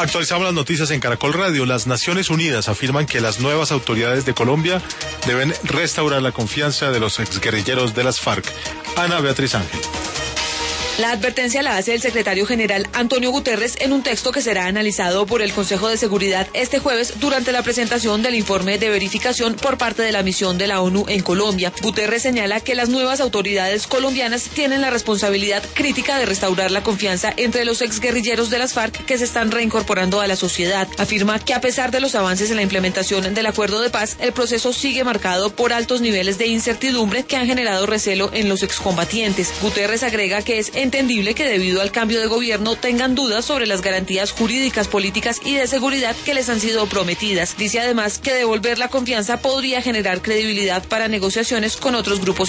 Actualizamos las noticias en Caracol Radio. Las Naciones Unidas afirman que las nuevas autoridades de Colombia deben restaurar la confianza de los exguerrilleros de las FARC. Ana Beatriz Ángel. La advertencia la hace el secretario general Antonio Guterres en un texto que será analizado por el Consejo de Seguridad este jueves durante la presentación del informe de verificación por parte de la misión de la ONU en Colombia. Guterres señala que las nuevas autoridades colombianas tienen la responsabilidad crítica de restaurar la confianza entre los exguerrilleros de las FARC que se están reincorporando a la sociedad. Afirma que a pesar de los avances en la implementación del acuerdo de paz, el proceso sigue marcado por altos niveles de incertidumbre que han generado recelo en los excombatientes. Guterres agrega que es entendible que debido al cambio de gobierno tengan dudas sobre las garantías jurídicas, políticas y de seguridad que les han sido prometidas. Dice además que devolver la confianza podría generar credibilidad para negociaciones con otros grupos